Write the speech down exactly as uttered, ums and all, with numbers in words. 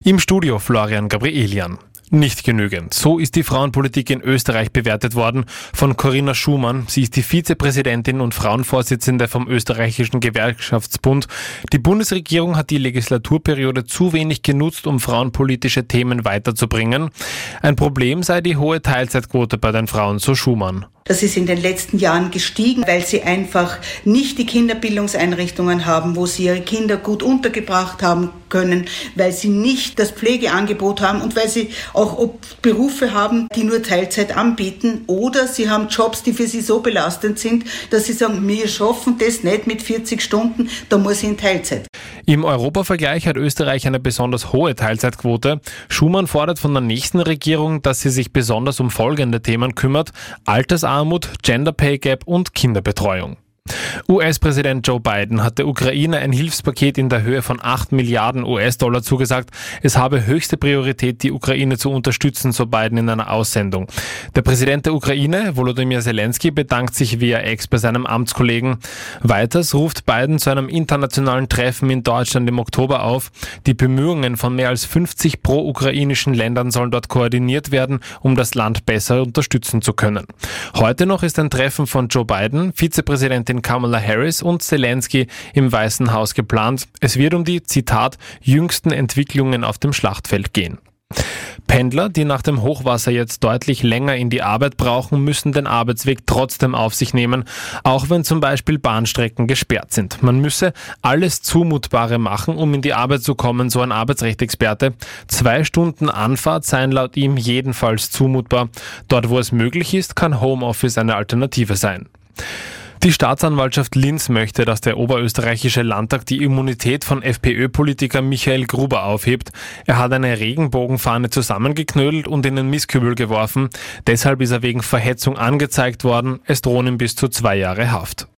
Im Studio Florian Gabrielian. Nicht genügend. So ist die Frauenpolitik in Österreich bewertet worden von Corinna Schumann. Sie ist die Vizepräsidentin und Frauenvorsitzende vom österreichischen Gewerkschaftsbund. Die Bundesregierung hat die Legislaturperiode zu wenig genutzt, um frauenpolitische Themen weiterzubringen. Ein Problem sei die hohe Teilzeitquote bei den Frauen, so Schumann. Das ist in den letzten Jahren gestiegen, weil sie einfach nicht die Kinderbildungseinrichtungen haben, wo sie ihre Kinder gut untergebracht haben können, weil sie nicht das Pflegeangebot haben und weil sie auch Berufe haben, die nur Teilzeit anbieten, oder sie haben Jobs, die für sie so belastend sind, dass sie sagen, wir schaffen das nicht mit vierzig Stunden, da muss ich in Teilzeit. Im Europavergleich hat Österreich eine besonders hohe Teilzeitquote. Schumann fordert von der nächsten Regierung, dass sie sich besonders um folgende Themen kümmert: Altersarmut, Gender Pay Gap und Kinderbetreuung. U S-Präsident Joe Biden hat der Ukraine ein Hilfspaket in der Höhe von acht Milliarden U S-Dollar zugesagt. Es habe höchste Priorität, die Ukraine zu unterstützen, so Biden in einer Aussendung. Der Präsident der Ukraine, Volodymyr Zelensky, bedankt sich via Ex bei seinem Amtskollegen. Weiters ruft Biden zu einem internationalen Treffen in Deutschland im Oktober auf. Die Bemühungen von mehr als fünfzig pro-ukrainischen Ländern sollen dort koordiniert werden, um das Land besser unterstützen zu können. Heute noch ist ein Treffen von Joe Biden, Vizepräsidentin Kamala Harris und Zelensky im Weißen Haus geplant. Es wird um die, Zitat, jüngsten Entwicklungen auf dem Schlachtfeld gehen. Pendler, die nach dem Hochwasser jetzt deutlich länger in die Arbeit brauchen, müssen den Arbeitsweg trotzdem auf sich nehmen, auch wenn zum Beispiel Bahnstrecken gesperrt sind. Man müsse alles Zumutbare machen, um in die Arbeit zu kommen, so ein Arbeitsrechtsexperte. Zwei Stunden Anfahrt seien laut ihm jedenfalls zumutbar. Dort, wo es möglich ist, kann Homeoffice eine Alternative sein. Die Staatsanwaltschaft Linz möchte, dass der oberösterreichische Landtag die Immunität von FPÖ-Politiker Michael Gruber aufhebt. Er hat eine Regenbogenfahne zusammengeknödelt und in den Mistkübel geworfen. Deshalb ist er wegen Verhetzung angezeigt worden. Es drohen ihm bis zu zwei Jahre Haft.